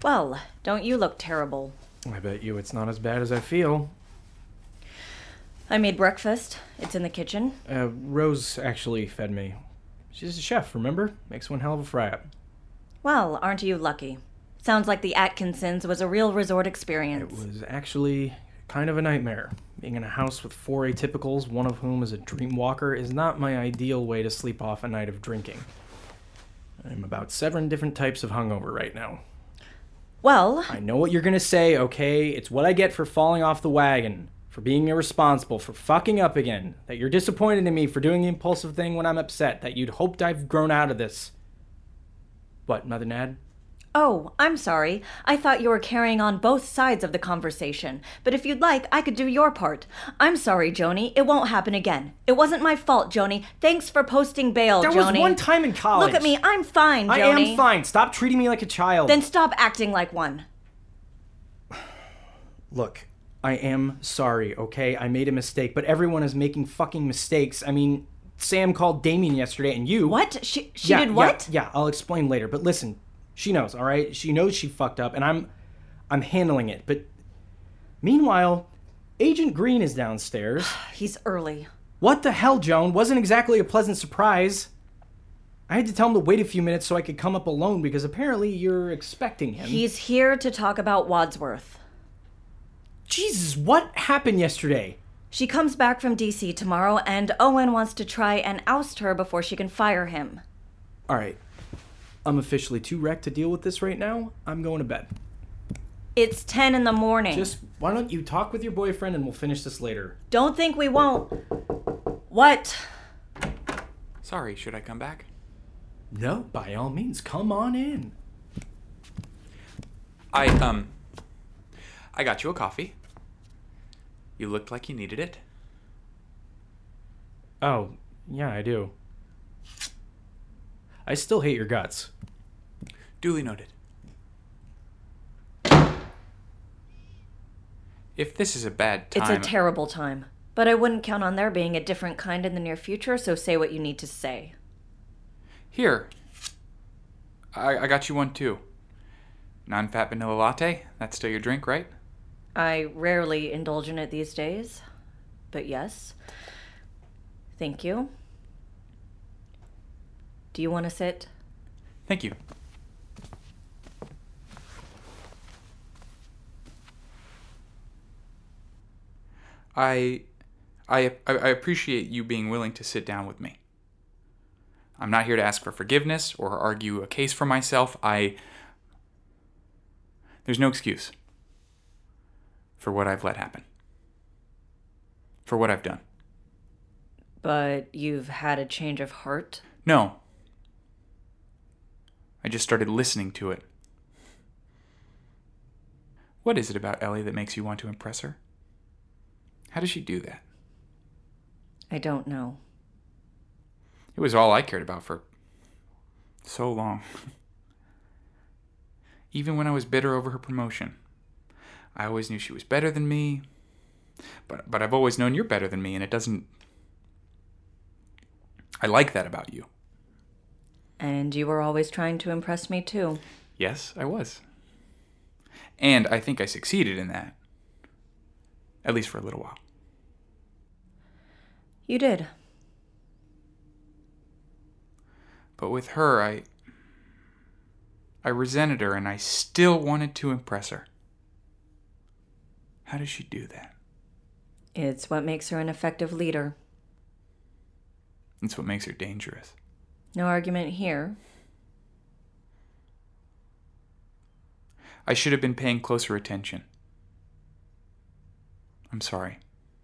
Well, don't you look terrible. I bet you it's not as bad as I feel. I made breakfast. It's in the kitchen. Rose actually fed me. She's a chef, remember? Makes one hell of a fry-up. Well, aren't you lucky? Sounds like the Atkinsons was a real resort experience. It was actually kind of a nightmare. Being in a house with 4 atypicals, one of whom is a dream walker, is not my ideal way to sleep off a night of drinking. I'm about 7 different types of hungover right now. Well, I know what you're gonna say, okay? It's what I get for falling off the wagon, for being irresponsible, for fucking up again, that you're disappointed in me for doing the impulsive thing when I'm upset, that you'd hoped I've grown out of this. What, Mother Nad? oh, I'm sorry. I thought you were carrying on both sides of the conversation. But if you'd like, I could do your part. I'm sorry, Joni. It won't happen again. It wasn't my fault, Joni. Thanks for posting bail, There Joni. was one time in college. Look at me. I'm fine, Joni. I am fine. Stop treating me like a child. Then stop acting like one. Look, I am sorry, okay? I made a mistake, but everyone is making fucking mistakes. I mean, Sam called Damien yesterday, and you... What? She did what? Yeah, I'll explain later, but listen, she knows, all right? She knows she fucked up, and I'm handling it, but... Meanwhile, Agent Green is downstairs. He's early. What the hell, Joan? Wasn't exactly a pleasant surprise. I had to tell him to wait a few minutes so I could come up alone, because apparently you're expecting him. He's here to talk about Wadsworth. Jesus, what happened yesterday? She comes back from D.C. tomorrow, and Owen wants to try and oust her before she can fire him. All right. I'm officially too wrecked to deal with this right now. I'm going to bed. It's 10 in the morning. Just, why don't you talk with your boyfriend and we'll finish this later. Don't think we won't. What? Sorry, should I come back? No, by all means, come on in. I got you a coffee. You looked like you needed it. Oh, yeah, I do. I still hate your guts. Duly noted. If this is a bad time... It's a terrible time. But I wouldn't count on there being a different kind in the near future, so say what you need to say. Here. I got you one too. Non-fat vanilla latte. That's still your drink, right? I rarely indulge in it these days. But yes. Thank you. Do you want to sit? Thank you. I appreciate you being willing to sit down with me. I'm not here to ask for forgiveness or argue a case for myself. There's no excuse for what I've let happen. For what I've done. But you've had a change of heart? No. I just started listening to it. What is it about Ellie that makes you want to impress her? How does she do that? I don't know. It was all I cared about for so long. Even when I was bitter over her promotion. I always knew she was better than me. But I've always known you're better than me, and it doesn't... I like that about you. And you were always trying to impress me too. Yes, I was. And I think I succeeded in that. At least for a little while. You did. But with her, I resented her, and I still wanted to impress her. How does she do that? It's what makes her an effective leader. It's what makes her dangerous. No argument here. I should have been paying closer attention. I'm sorry.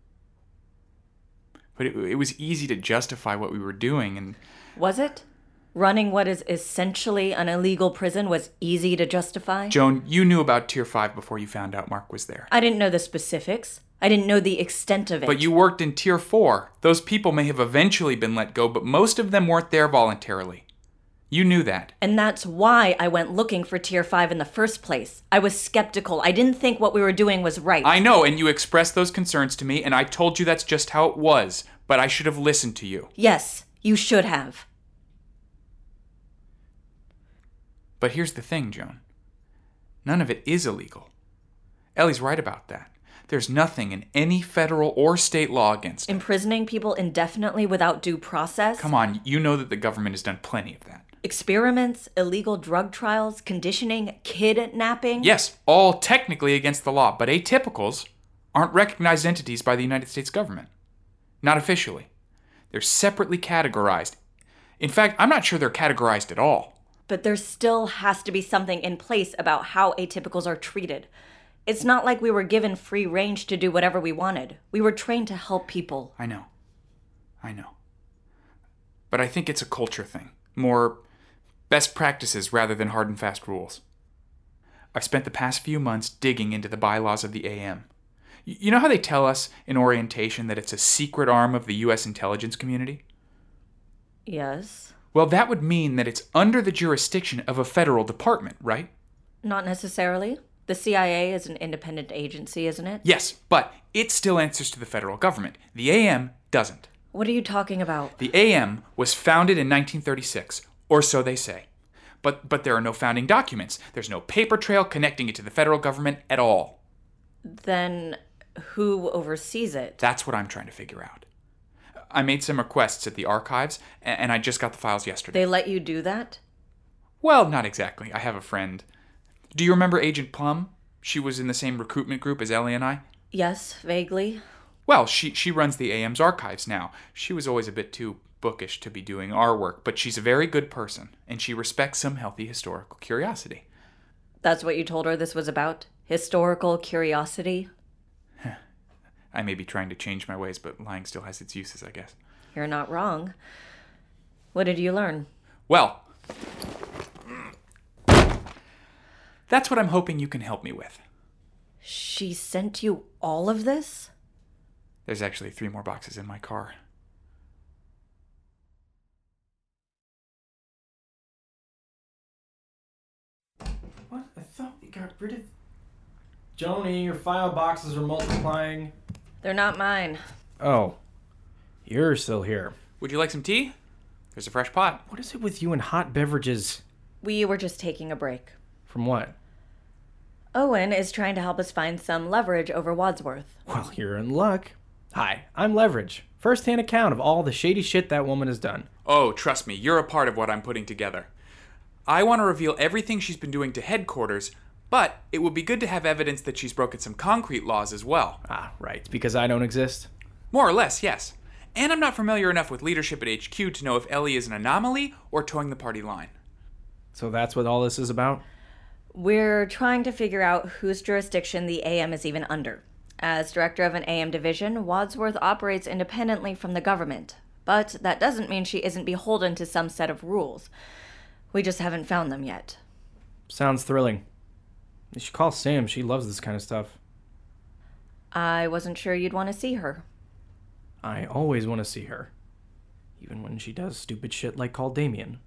But it was easy to justify what we were doing, and... Was it? Running what is essentially an illegal prison was easy to justify? Joan, you knew about Tier 5 before you found out Mark was there. I didn't know the specifics. I didn't know the extent of it. But you worked in Tier 4. Those people may have eventually been let go, but most of them weren't there voluntarily. You knew that. And that's why I went looking for Tier 5 in the first place. I was skeptical. I didn't think what we were doing was right. I know, and you expressed those concerns to me, and I told you that's just how it was. But I should have listened to you. Yes, you should have. But here's the thing, Joan. None of it is illegal. Ellie's right about that. There's nothing in any federal or state law against it. Imprisoning people indefinitely without due process? Come on, you know that the government has done plenty of that. Experiments, illegal drug trials, conditioning, kidnapping? Yes, all technically against the law, but atypicals aren't recognized entities by the United States government. Not officially. They're separately categorized. In fact, I'm not sure they're categorized at all. But there still has to be something in place about how atypicals are treated. It's not like we were given free range to do whatever we wanted. We were trained to help people. I know. But I think it's a culture thing. More best practices rather than hard and fast rules. I've spent the past few months digging into the bylaws of the AM. You know how they tell us in orientation that it's a secret arm of the U.S. intelligence community? Yes. Well, that would mean that it's under the jurisdiction of a federal department, right? Not necessarily. The CIA is an independent agency, isn't it? Yes, but it still answers to the federal government. The AM doesn't. What are you talking about? The AM was founded in 1936, or so they say. But there are no founding documents. There's no paper trail connecting it to the federal government at all. Then who oversees it? That's what I'm trying to figure out. I made some requests at the archives, and I just got the files yesterday. They let you do that? Well, not exactly. I have a friend. Do you remember Agent Plum? She was in the same recruitment group as Ellie and I. Yes, vaguely. Well, she runs the AM's archives now. She was always a bit too bookish to be doing our work, but she's a very good person, and she respects some healthy historical curiosity. That's what you told her this was about? Historical curiosity? I may be trying to change my ways, but lying still has its uses, I guess. You're not wrong. What did you learn? Well, that's what I'm hoping you can help me with. She sent you all of this? There's actually 3 more boxes in my car. What? I thought we got rid of... Joni, your file boxes are multiplying. They're not mine. Oh. You're still here. Would you like some tea? There's a fresh pot. What is it with you and hot beverages? We were just taking a break. From what? Owen is trying to help us find some leverage over Wadsworth. Well, you're in luck. Hi, I'm Leverage. First-hand account of all the shady shit that woman has done. Oh, trust me, you're a part of what I'm putting together. I want to reveal everything she's been doing to headquarters, but it would be good to have evidence that she's broken some concrete laws as well. Ah, right. Because I don't exist? More or less, yes. And I'm not familiar enough with leadership at HQ to know if Ellie is an anomaly or towing the party line. So that's what all this is about? We're trying to figure out whose jurisdiction the AM is even under. As director of an AM division, Wadsworth operates independently from the government. But that doesn't mean she isn't beholden to some set of rules. We just haven't found them yet. Sounds thrilling. You should call Sam. She loves this kind of stuff. I wasn't sure you'd want to see her. I always want to see her. Even when she does stupid shit like call Damien.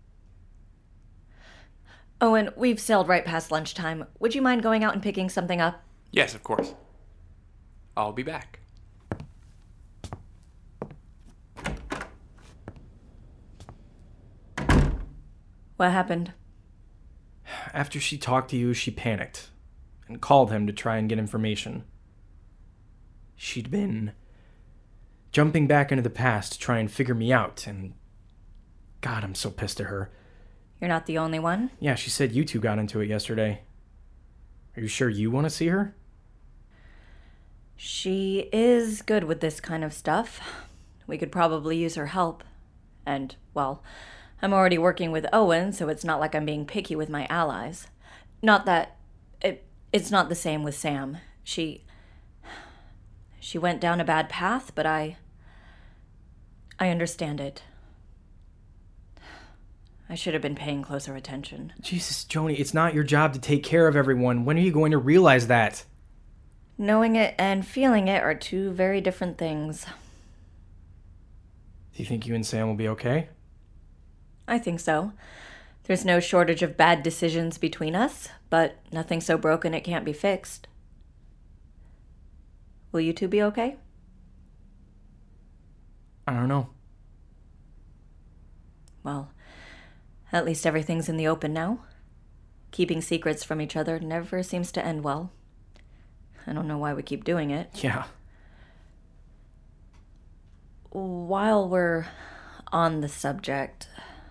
Owen, we've sailed right past lunchtime. Would you mind going out and picking something up? Yes, of course. I'll be back. What happened? After she talked to you, she panicked and called him to try and get information. She'd been jumping back into the past to try and figure me out, and God, I'm so pissed at her. You're not the only one? Yeah, she said you two got into it yesterday. Are you sure you want to see her? She is good with this kind of stuff. We could probably use her help. And, well, I'm already working with Owen, so it's not like I'm being picky with my allies. Not that... It's not the same with Sam. She went down a bad path, but I understand it. I should have been paying closer attention. Jesus, Joni, it's not your job to take care of everyone. When are you going to realize that? Knowing it and feeling it are two very different things. Do you think you and Sam will be okay? I think so. There's no shortage of bad decisions between us, but nothing so broken it can't be fixed. Will you two be okay? I don't know. Well, at least everything's in the open now. Keeping secrets from each other never seems to end well. I don't know why we keep doing it. Yeah. While we're on the subject,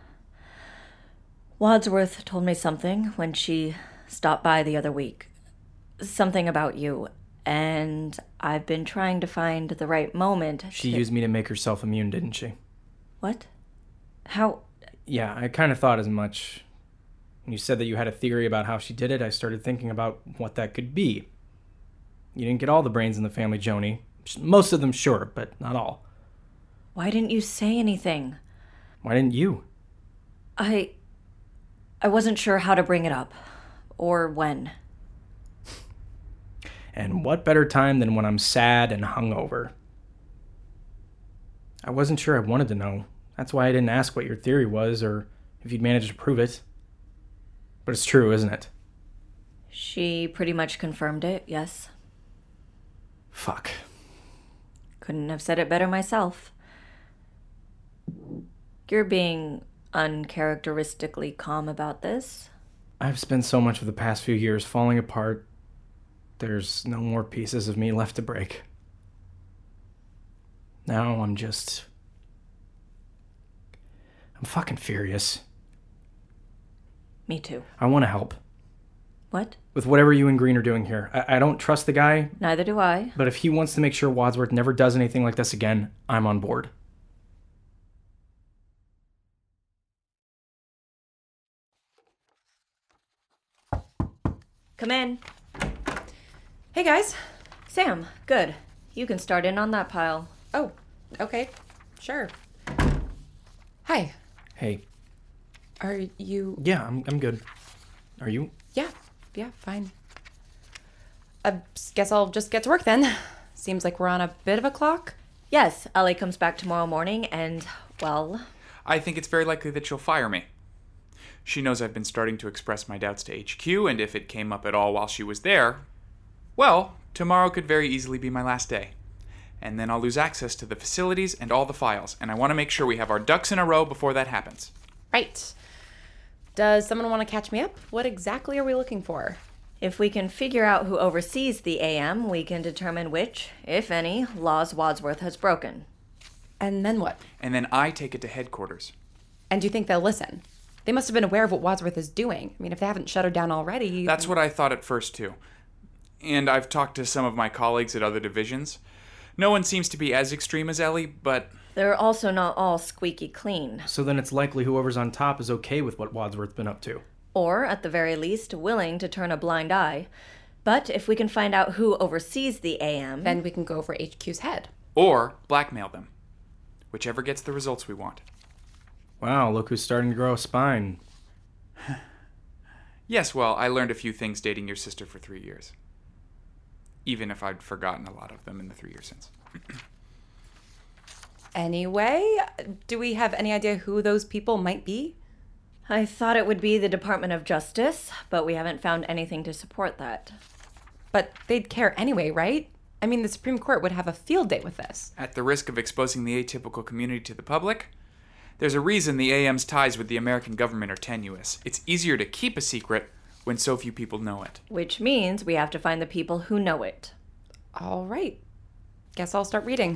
Wadsworth told me something when she stopped by the other week. Something about you, and I've been trying to find the right moment. She used me to make herself immune, didn't she? What? How? Yeah, I kind of thought as much. When you said that you had a theory about how she did it, I started thinking about what that could be. You didn't get all the brains in the family, Joni. Most of them, sure, but not all. Why didn't you say anything? Why didn't you? I wasn't sure how to bring it up. Or when. And what better time than when I'm sad and hungover? I wasn't sure I wanted to know. That's why I didn't ask what your theory was or if you'd managed to prove it. But it's true, isn't it? She pretty much confirmed it, yes. Fuck. Couldn't have said it better myself. You're being uncharacteristically calm about this. I've spent so much of the past few years falling apart. There's no more pieces of me left to break. Now I'm fucking furious. Me too. I want to help. What? With whatever you and Green are doing here. I don't trust the guy, Neither do I. but if he wants to make sure Wadsworth never does anything like this again, I'm on board. Come in. Hey, guys. Sam, good. You can start in on that pile. Oh, okay. Sure. Hi. Hey. Are you... Yeah, I'm good. Are you? Yeah, fine. I guess I'll just get to work then. Seems like we're on a bit of a clock. Yes, Ellie comes back tomorrow morning and, well... I think it's very likely that she'll fire me. She knows I've been starting to express my doubts to HQ, and if it came up at all while she was there, well, tomorrow could very easily be my last day. And then I'll lose access to the facilities and all the files, and I want to make sure we have our ducks in a row before that happens. Right. Does someone want to catch me up? What exactly are we looking for? If we can figure out who oversees the AM, we can determine which, if any, laws Wadsworth has broken. And then what? And then I take it to headquarters. And do you think they'll listen? They must have been aware of what Wadsworth is doing. I mean, if they haven't shut her down already... That's what I thought at first, too. And I've talked to some of my colleagues at other divisions. No one seems to be as extreme as Ellie, but... They're also not all squeaky clean. So then it's likely whoever's on top is okay with what Wadsworth's been up to. Or, at the very least, willing to turn a blind eye. But if we can find out who oversees the AM... Then we can go for HQ's head. Or blackmail them. Whichever gets the results we want. Wow, look who's starting to grow a spine. Yes, well, I learned a few things dating your sister for 3 years. Even if I'd forgotten a lot of them in the 3 years since. Anyway, do we have any idea who those people might be? I thought it would be the Department of Justice, but we haven't found anything to support that. But they'd care anyway, right? I mean, the Supreme Court would have a field day with this. At the risk of exposing the atypical community to the public, there's a reason the AM's ties with the American government are tenuous. It's easier to keep a secret when so few people know it. Which means we have to find the people who know it. All right. Guess I'll start reading.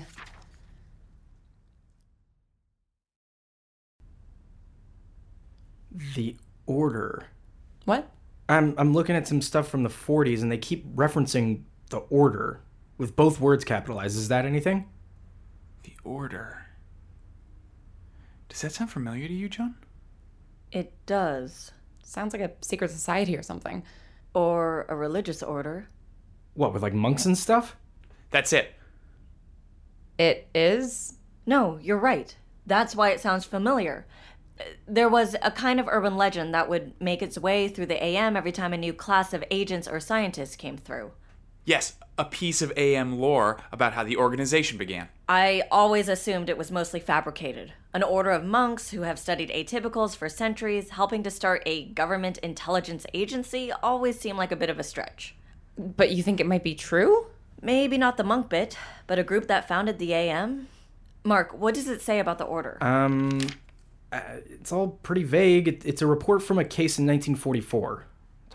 The Order. What? I'm looking at some stuff from the 40s and they keep referencing the Order with both words capitalized. Is that anything? The Order. Does that sound familiar to you, John? It does. Sounds like a secret society or something. Or a religious order. What, with like monks and stuff? That's it. It is? No, you're right. That's why it sounds familiar. There was a kind of urban legend that would make its way through the AM every time a new class of agents or scientists came through. Yes, a piece of AM lore about how the organization began. I always assumed it was mostly fabricated. An order of monks who have studied atypicals for centuries, helping to start a government intelligence agency always seemed like a bit of a stretch. But you think it might be true? Maybe not the monk bit, but a group that founded the AM? Mark, what does it say about the order? It's all pretty vague. It's a report from a case in 1944.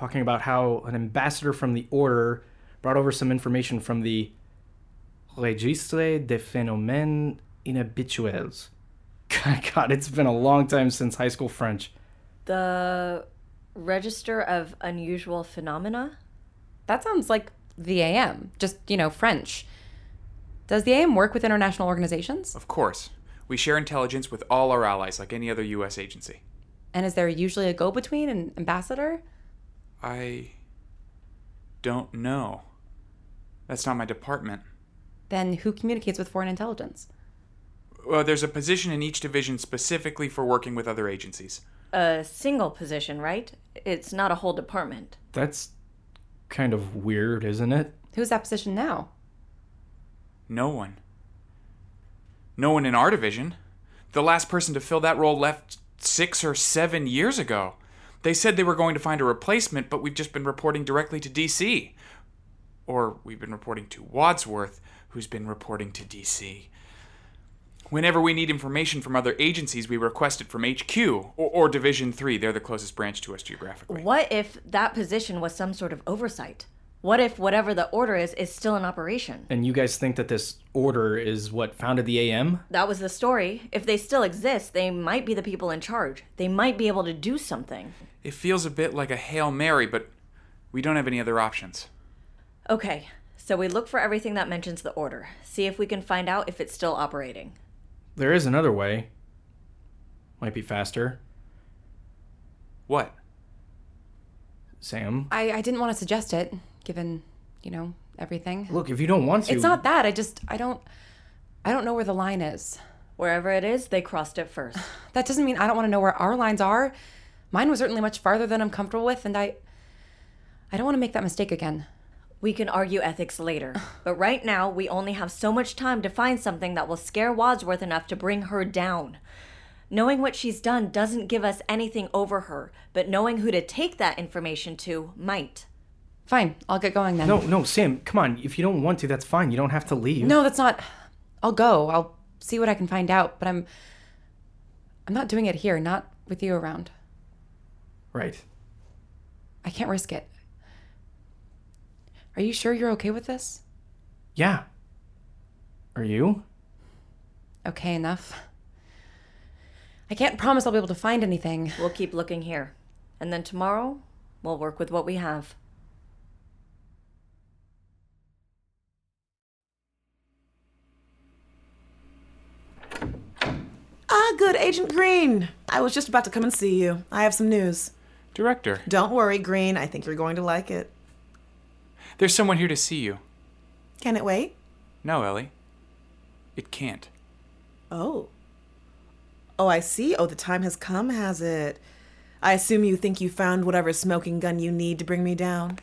talking about how an ambassador from the Order brought over some information from the Registre des Phénomènes Inhabituels. God, it's been a long time since high school French. The Register of Unusual Phenomena? That sounds like the AM, just, French. Does the AM work with international organizations? Of course. We share intelligence with all our allies like any other U.S. agency. And is there usually a go-between, an ambassador? I don't know. That's not my department. Then who communicates with foreign intelligence? Well, there's a position in each division specifically for working with other agencies. A single position, right? It's not a whole department. That's kind of weird, isn't it? Who's that position now? No one. No one in our division. The last person to fill that role left 6 or 7 years ago. They said they were going to find a replacement, but we've just been reporting directly to D.C. Or we've been reporting to Wadsworth, who's been reporting to D.C. Whenever we need information from other agencies, we request it from HQ or Division 3. They're the closest branch to us geographically. What if that position was some sort of oversight? What if whatever the Order is still in operation? And you guys think that this Order is what founded the AM? That was the story. If they still exist, they might be the people in charge. They might be able to do something. It feels a bit like a Hail Mary, but we don't have any other options. Okay, so we look for everything that mentions the Order. See if we can find out if it's still operating. There is another way. Might be faster. What? Sam? I didn't want to suggest it, given, everything. Look, if you don't want to... It's not that. I don't know where the line is. Wherever it is, they crossed it first. That doesn't mean I don't want to know where our lines are. Mine was certainly much farther than I'm comfortable with, and I don't want to make that mistake again. We can argue ethics later, but right now we only have so much time to find something that will scare Wadsworth enough to bring her down. Knowing what she's done doesn't give us anything over her, but knowing who to take that information to might. Fine, I'll get going then. No, Sam, come on. If you don't want to, that's fine. You don't have to leave. No, that's not... I'll go. I'll see what I can find out, but I'm not doing it here, not with you around. Right. I can't risk it. Are you sure you're okay with this? Yeah. Are you? Okay, enough. I can't promise I'll be able to find anything. We'll keep looking here. And then tomorrow, we'll work with what we have. Good, Agent Green. I was just about to come and see you. I have some news. Director, Don't worry, Green. I think you're going to like it. there's someone here to see you. Can it wait? No, Ellie. It can't. Oh. Oh, I see. Oh, the time has come, has it? I assume you think you found whatever smoking gun you need to bring me down.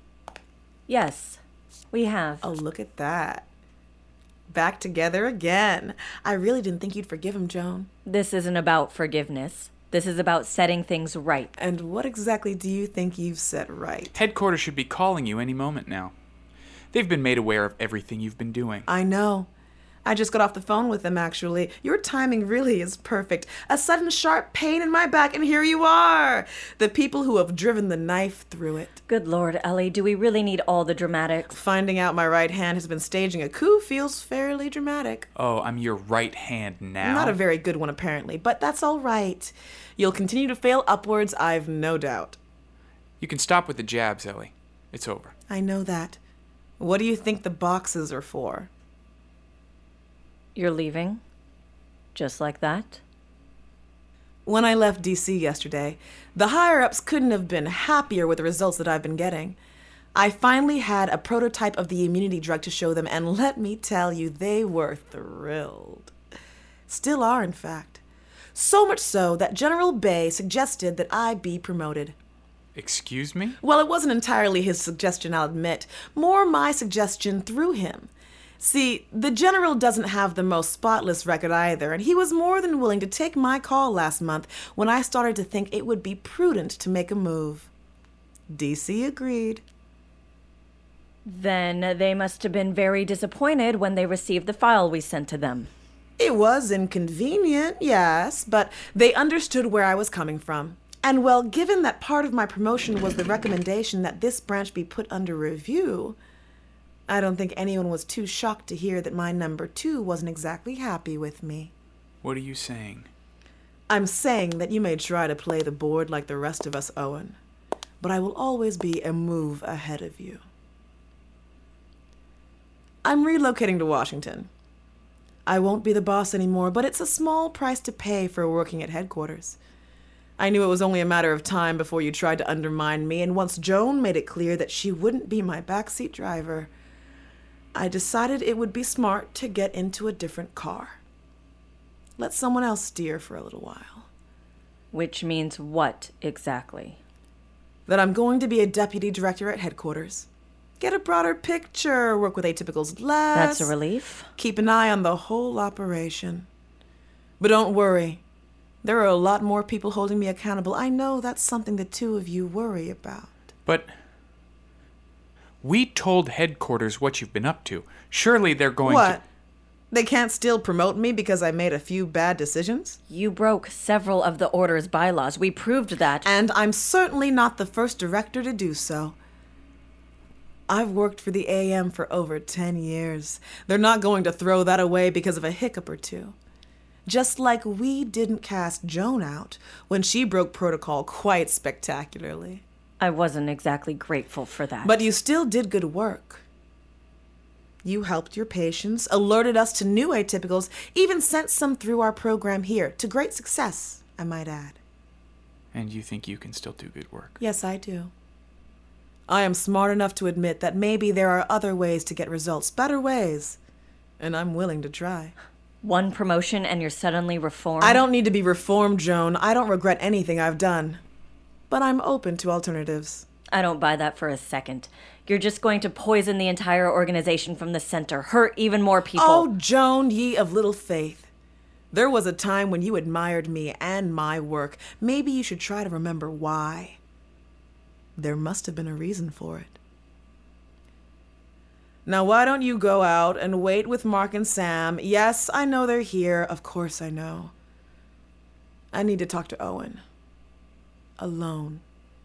Yes, we have. Oh, look at that. Back together again. I really didn't think you'd forgive him, Joan. This isn't about forgiveness. This is about setting things right. And what exactly do you think you've set right? Headquarters should be calling you any moment now. They've been made aware of everything you've been doing. I know. I just got off the phone with them, actually. Your timing really is perfect. A sudden sharp pain in my back, and here you are. The people who have driven the knife through it. Good Lord, Ellie, do we really need all the dramatics? Finding out my right hand has been staging a coup feels fairly dramatic. Oh, I'm your right hand now? Not a very good one, apparently, but that's all right. You'll continue to fail upwards, I've no doubt. You can stop with the jabs, Ellie. It's over. I know that. What do you think the boxes are for? You're leaving? Just like that? When I left DC yesterday, the higher-ups couldn't have been happier with the results that I've been getting. I finally had a prototype of the immunity drug to show them, and let me tell you, they were thrilled. Still are, in fact. So much so that General Bay suggested that I be promoted. Excuse me? Well, it wasn't entirely his suggestion, I'll admit. More my suggestion through him. See, the General doesn't have the most spotless record either, and he was more than willing to take my call last month when I started to think it would be prudent to make a move. DC agreed. Then they must have been very disappointed when they received the file we sent to them. It was inconvenient, yes, but they understood where I was coming from. And well, given that part of my promotion was the recommendation that this branch be put under review, I don't think anyone was too shocked to hear that my number 2 wasn't exactly happy with me. What are you saying? I'm saying that you may try to play the board like the rest of us, Owen, but I will always be a move ahead of you. I'm relocating to Washington. I won't be the boss anymore, but it's a small price to pay for working at headquarters. I knew it was only a matter of time before you tried to undermine me, and once Joan made it clear that she wouldn't be my backseat driver, I decided it would be smart to get into a different car. Let someone else steer for a little while. Which means what exactly? That I'm going to be a deputy director at headquarters. Get a broader picture, work with atypicals less. That's a relief. Keep an eye on the whole operation. But don't worry. There are a lot more people holding me accountable. I know that's something the two of you worry about. But we told headquarters what you've been up to. Surely they're going to... What? They can't still promote me because I made a few bad decisions? You broke several of the Order's bylaws. We proved that. And I'm certainly not the first director to do so. I've worked for the AM for over 10 years. They're not going to throw that away because of a hiccup or two. Just like we didn't cast Joan out when she broke protocol quite spectacularly. I wasn't exactly grateful for that. But you still did good work. You helped your patients, alerted us to new atypicals, even sent some through our program here, to great success, I might add. And you think you can still do good work? Yes, I do. I am smart enough to admit that maybe there are other ways to get results, better ways, and I'm willing to try. One promotion and you're suddenly reformed? I don't need to be reformed, Joan. I don't regret anything I've done. But I'm open to alternatives. I don't buy that for a second. You're just going to poison the entire organization from the center, hurt even more people. Oh, Joan, ye of little faith. There was a time when you admired me and my work. Maybe you should try to remember why. There must have been a reason for it. Now, why don't you go out and wait with Mark and Sam? Yes, I know they're here. Of course I know. I need to talk to Owen. Alone.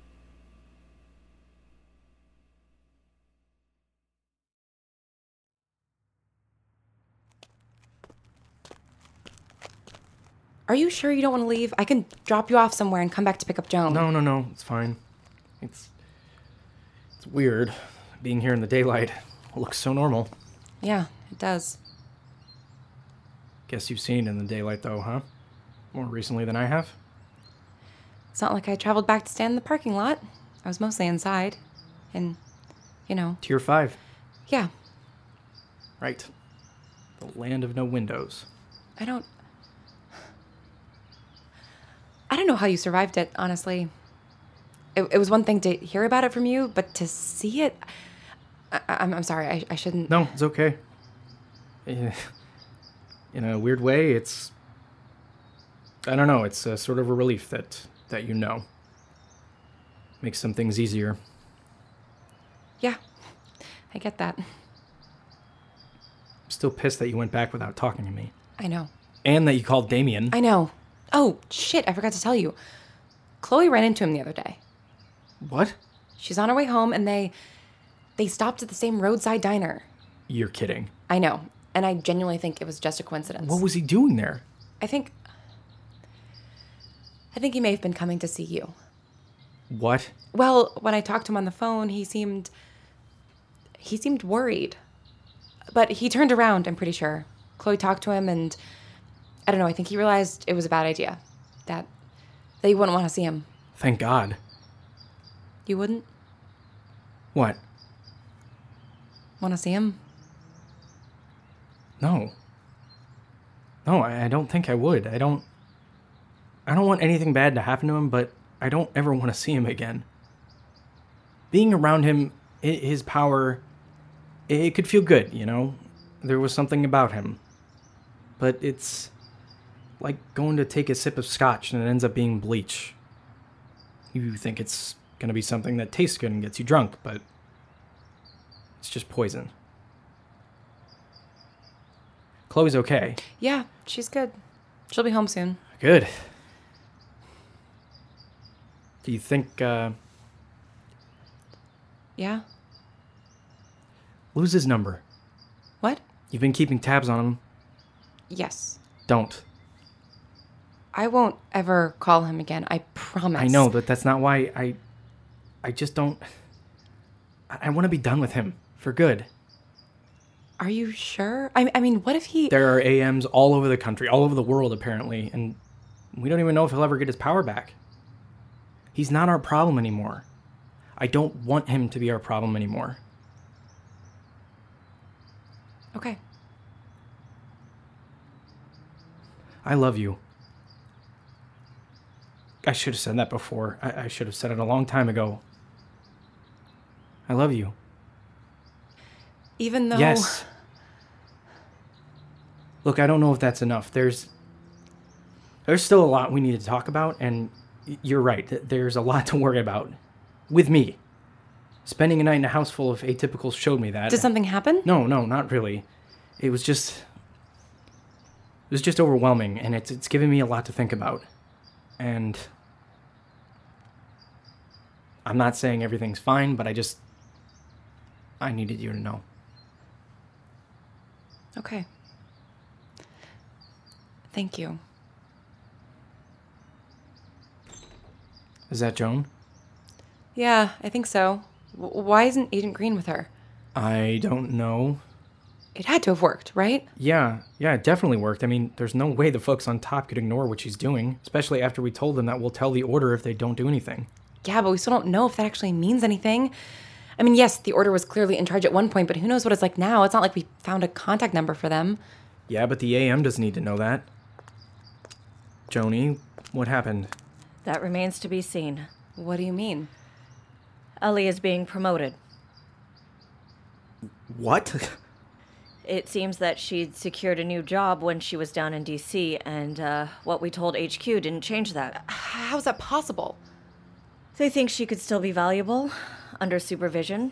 Are you sure you don't want to leave? I can drop you off somewhere and come back to pick up Joan. No, it's fine. It's weird. Being here in the daylight looks so normal. Yeah, it does. Guess you've seen it in the daylight though, huh? More recently than I have? It's not like I traveled back to stand in the parking lot. I was mostly inside. And, Tier 5. yeah. Right. The land of no windows. I don't know how you survived it, honestly. It was one thing to hear about it from you, but to see it... I'm sorry, I shouldn't... No, it's okay. In a weird way, it's... I don't know, it's sort of a relief that you know. Makes some things easier. Yeah, I get that. I'm still pissed that you went back without talking to me. I know. And that you called Damien. I know. Oh, shit, I forgot to tell you. Chloe ran into him the other day. What? She's on her way home, and they stopped at the same roadside diner. You're kidding. I know, and I genuinely think it was just a coincidence. What was he doing there? I think he may have been coming to see you. What? Well, when I talked to him on the phone, he seemed worried. But he turned around, I'm pretty sure. Chloe talked to him, and I don't know, I think he realized it was a bad idea. That you wouldn't want to see him. Thank God. You wouldn't What? want to see him? No. No, I don't think I would. I don't want anything bad to happen to him, but I don't ever want to see him again. Being around him, his power, it could feel good, There was something about him. But it's like going to take a sip of scotch and it ends up being bleach. You think it's going to be something that tastes good and gets you drunk, but it's just poison. Chloe's okay. Yeah, she's good. She'll be home soon. Good. Do you think, Yeah? lose his number? What? You've been keeping tabs on him. Yes. Don't. I won't ever call him again. I promise. I know, but that's not why I just don't... I want to be done with him. For good. Are you sure? I mean, what if he... There are AMs all over the country, all over the world, apparently, and we don't even know if he'll ever get his power back. He's not our problem anymore. I don't want him to be our problem anymore. Okay. I love you. I should have said that before. I should have said it a long time ago. I love you. Even though... Yes. Look, I don't know if that's enough. There's still a lot we need to talk about, and you're right. There's a lot to worry about. With me. Spending a night in a house full of atypicals showed me that. Did something happen? No, not really. It was just overwhelming, and it's given me a lot to think about. And I'm not saying everything's fine, but I needed you to know. Okay. Thank you. Is that Joan? Yeah, I think so. Why isn't Agent Green with her? I don't know. It had to have worked, right? Yeah, it definitely worked. I mean, there's no way the folks on top could ignore what she's doing, especially after we told them that we'll tell the Order if they don't do anything. Yeah, but we still don't know if that actually means anything. I mean, yes, the Order was clearly in charge at one point, but who knows what it's like now? It's not like we found a contact number for them. Yeah, but the AM doesn't need to know that. Joni, what happened? That remains to be seen. What do you mean? Ellie is being promoted. What? It seems that she'd secured a new job when she was down in DC, and what we told HQ didn't change that. How's that possible? They think she could still be valuable, under supervision.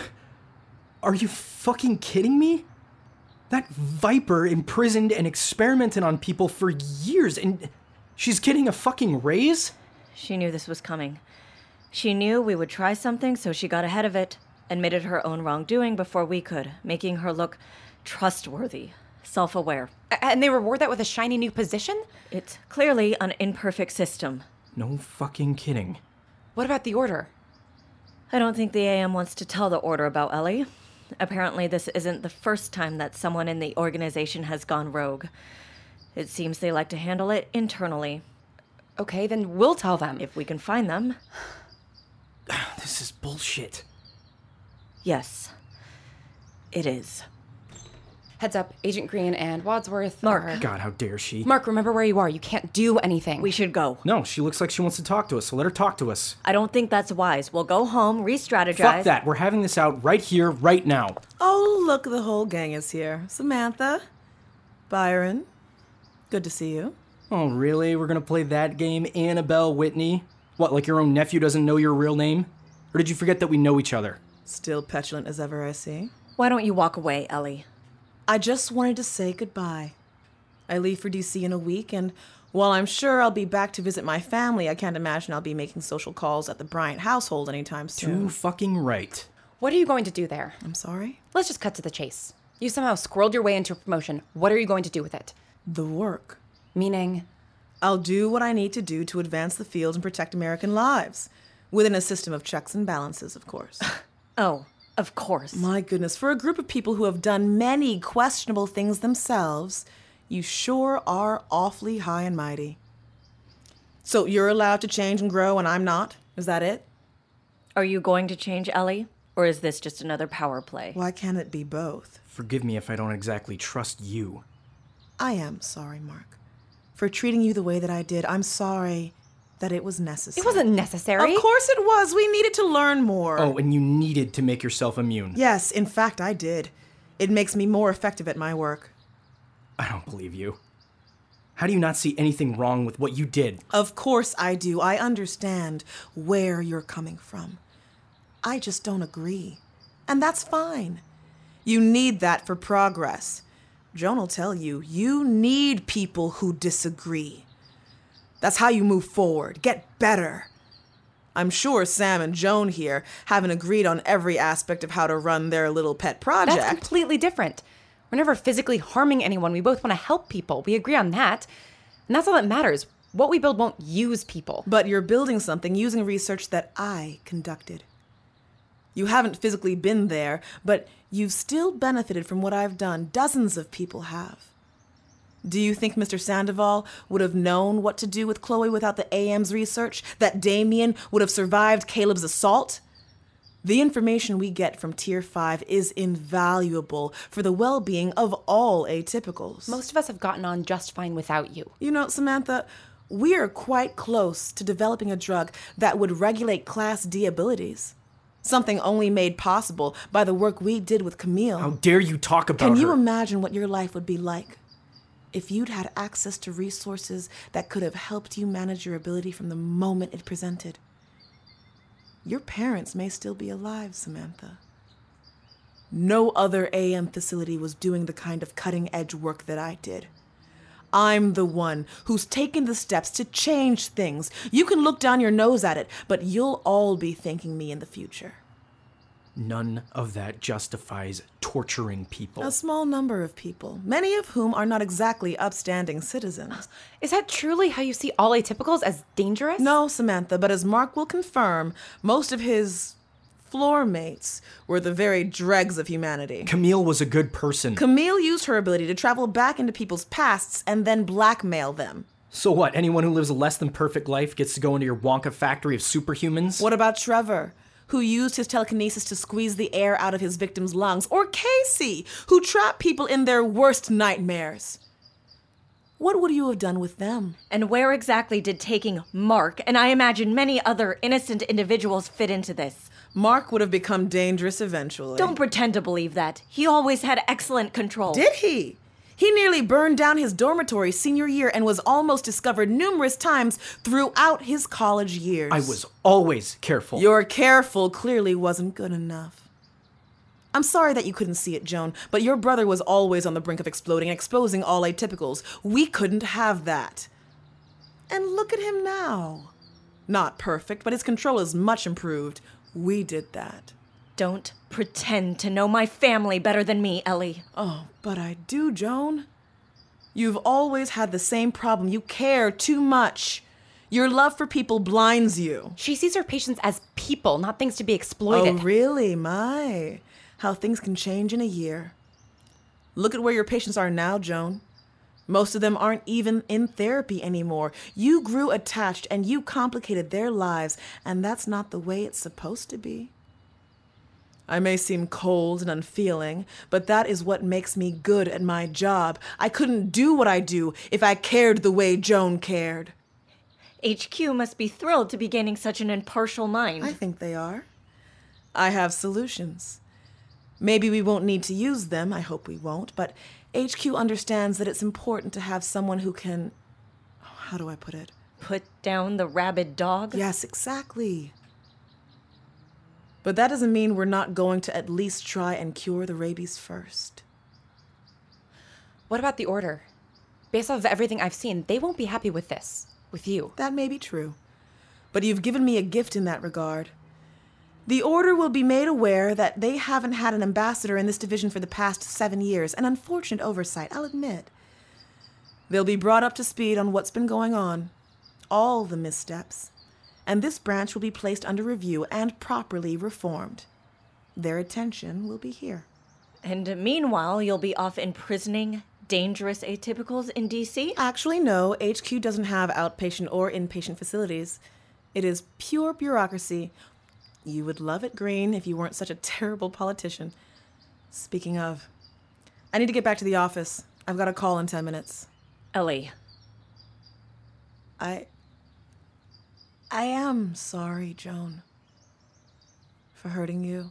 Are you fucking kidding me? That Viper imprisoned and experimented on people for years, and she's getting a fucking raise? She knew this was coming. She knew we would try something, so she got ahead of it, admitted her own wrongdoing before we could, making her look trustworthy, self-aware. And they reward that with a shiny new position? It's clearly an imperfect system. No fucking kidding. What about the Order? I don't think the AM wants to tell the Order about Ellie. Apparently, this isn't the first time that someone in the organization has gone rogue. It seems they like to handle it internally. Okay, then we'll tell them. If we can find them. This is bullshit. Yes, it is. Heads up, Agent Green and Wadsworth Mark. are... God, how dare she? Mark, remember where you are. You can't do anything. We should go. No, she looks like she wants to talk to us, so let her talk to us. I don't think that's wise. We'll go home, re-strategize. Fuck that. We're having this out right here, right now. Oh, look, the whole gang is here. Samantha, Byron, good to see you. Oh, really? We're gonna play that game, Annabelle Whitney? What, like your own nephew doesn't know your real name? Or did you forget that we know each other? Still petulant as ever, I see. Why don't you walk away, Ellie? I just wanted to say goodbye. I leave for DC in a week, and while I'm sure I'll be back to visit my family, I can't imagine I'll be making social calls at the Bryant household anytime soon. Too fucking right. What are you going to do there? I'm sorry? Let's just cut to the chase. You somehow squirreled your way into a promotion. What are you going to do with it? The work. Meaning? I'll do what I need to do to advance the field and protect American lives. Within a system of checks and balances, of course. Oh, of course. My goodness, for a group of people who have done many questionable things themselves, you sure are awfully high and mighty. So you're allowed to change and grow and I'm not? Is that it? Are you going to change, Ellie? Or is this just another power play? Why can't it be both? Forgive me if I don't exactly trust you. I am sorry, Mark. For treating you the way that I did, I'm sorry that it was necessary. It wasn't necessary. Of course it was. We needed to learn more. Oh, and you needed to make yourself immune. Yes, in fact, I did. It makes me more effective at my work. I don't believe you. How do you not see anything wrong with what you did? Of course I do. I understand where you're coming from. I just don't agree. And that's fine. You need that for progress. Joan will tell you, you need people who disagree. That's how you move forward, get better. I'm sure Sam and Joan here haven't agreed on every aspect of how to run their little pet project. That's completely different. We're never physically harming anyone. We both want to help people. We agree on that. And that's all that matters. What we build won't use people. But you're building something using research that I conducted. You haven't physically been there, but you've still benefited from what I've done. Dozens of people have. Do you think Mr. Sandoval would have known what to do with Chloe without the AM's research? That Damien would have survived Caleb's assault? The information we get from Tier 5 is invaluable for the well-being of all atypicals. Most of us have gotten on just fine without you. You know, Samantha, we are quite close to developing a drug that would regulate Class D abilities. Something only made possible by the work we did with Camille. How dare you talk about her? Can you imagine what your life would be like if you'd had access to resources that could have helped you manage your ability from the moment it presented? Your parents may still be alive, Samantha. No other AM facility was doing the kind of cutting-edge work that I did. I'm the one who's taken the steps to change things. You can look down your nose at it, but you'll all be thanking me in the future. None of that justifies torturing people. A small number of people, many of whom are not exactly upstanding citizens. Is that truly how you see all atypicals, as dangerous? No, Samantha, but as Mark will confirm, most of his floor mates were the very dregs of humanity. Camille was a good person. Camille used her ability to travel back into people's pasts and then blackmail them. So what, anyone who lives a less than perfect life gets to go into your Wonka factory of superhumans? What about Trevor, who used his telekinesis to squeeze the air out of his victims' lungs? Or Casey, who trapped people in their worst nightmares? What would you have done with them? And where exactly did taking Mark, and I imagine many other innocent individuals, fit into this? Mark would have become dangerous eventually. Don't pretend to believe that. He always had excellent control. Did he? He nearly burned down his dormitory senior year and was almost discovered numerous times throughout his college years. I was always careful. Your careful clearly wasn't good enough. I'm sorry that you couldn't see it, Joan, but your brother was always on the brink of exploding and exposing all atypicals. We couldn't have that. And look at him now. Not perfect, but his control is much improved. We did that. Don't pretend to know my family better than me, Ellie. Oh, but I do, Joan. You've always had the same problem. You care too much. Your love for people blinds you. She sees her patients as people, not things to be exploited. Oh, really? My. How things can change in a year. Look at where your patients are now, Joan. Most of them aren't even in therapy anymore. You grew attached and you complicated their lives, and that's not the way it's supposed to be. I may seem cold and unfeeling, but that is what makes me good at my job. I couldn't do what I do if I cared the way Joan cared. HQ must be thrilled to be gaining such an impartial mind. I think they are. I have solutions. Maybe we won't need to use them, I hope we won't, but HQ understands that it's important to have someone who can... How do I put it? Put down the rabid dog? Yes, exactly. But that doesn't mean we're not going to at least try and cure the rabies first. What about the Order? Based off of everything I've seen, they won't be happy with this. With you. That may be true. But you've given me a gift in that regard. The Order will be made aware that they haven't had an ambassador in this division for the past 7 years. An unfortunate oversight, I'll admit. They'll be brought up to speed on what's been going on. All the missteps. And this branch will be placed under review and properly reformed. Their attention will be here. And meanwhile, you'll be off imprisoning dangerous atypicals in DC? Actually, no. HQ doesn't have outpatient or inpatient facilities. It is pure bureaucracy. You would love it, Green, if you weren't such a terrible politician. Speaking of, I need to get back to the office. I've got a call in 10 minutes. Ellie. I am sorry, Joan, for hurting you.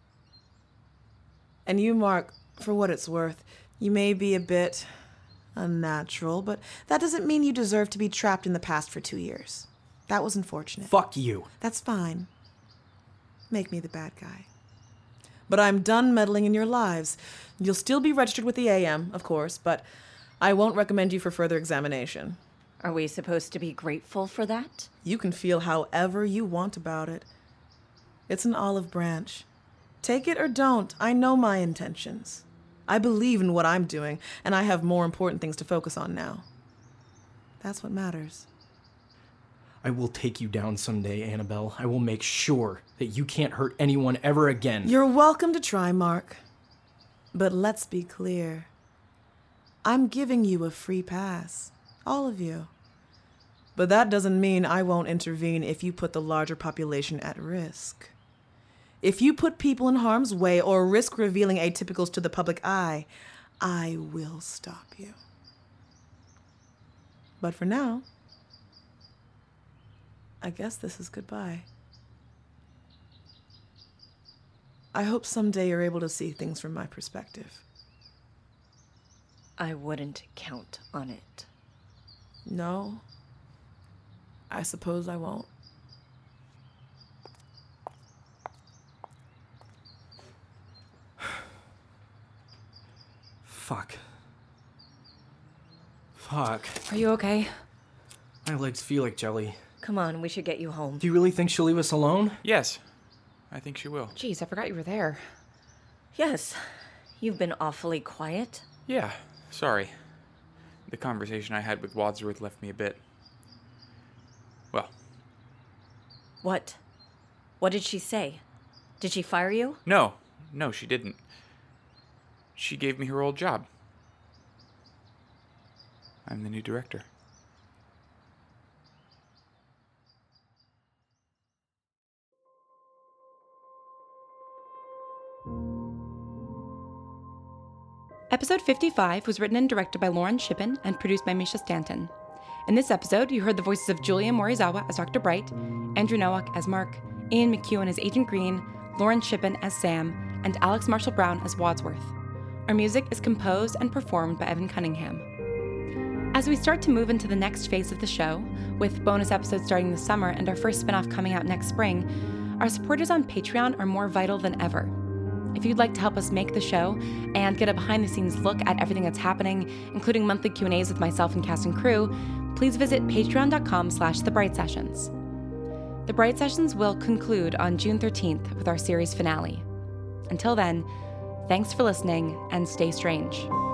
And you, Mark, for what it's worth, you may be a bit unnatural, but that doesn't mean you deserve to be trapped in the past for 2 years. That was unfortunate. Fuck you. That's fine. Make me the bad guy. But I'm done meddling in your lives. You'll still be registered with the AM, of course, but I won't recommend you for further examination. Are we supposed to be grateful for that? You can feel however you want about it. It's an olive branch. Take it or don't, I know my intentions. I believe in what I'm doing, and I have more important things to focus on now. That's what matters. I will take you down someday, Annabelle. I will make sure that you can't hurt anyone ever again. You're welcome to try, Mark. But let's be clear. I'm giving you a free pass. All of you. But that doesn't mean I won't intervene if you put the larger population at risk. If you put people in harm's way or risk revealing atypicals to the public eye, I will stop you. But for now, I guess this is goodbye. I hope someday you're able to see things from my perspective. I wouldn't count on it. No, I suppose I won't. Fuck. Are you okay? My legs feel like jelly. Come on, we should get you home. Do you really think she'll leave us alone? Yes, I think she will. Jeez, I forgot you were there. Yes, you've been awfully quiet. Yeah, sorry. The conversation I had with Wadsworth left me a bit... well. What? What did she say? Did she fire you? No, she didn't. She gave me her old job. I'm the new director. Episode 55 was written and directed by Lauren Shippen and produced by Misha Stanton. In this episode, you heard the voices of Julia Morizawa as Dr. Bright, Andrew Nowak as Mark, Ian McEwen as Agent Green, Lauren Shippen as Sam, and Alex Marshall Brown as Wadsworth. Our music is composed and performed by Evan Cunningham. As we start to move into the next phase of the show, with bonus episodes starting this summer and our first spinoff coming out next spring, our supporters on Patreon are more vital than ever. If you'd like to help us make the show and get a behind-the-scenes look at everything that's happening, including monthly Q&As with myself and cast and crew, please visit patreon.com/thebrightsessions. The Bright Sessions will conclude on June 13th with our series finale. Until then, thanks for listening and stay strange.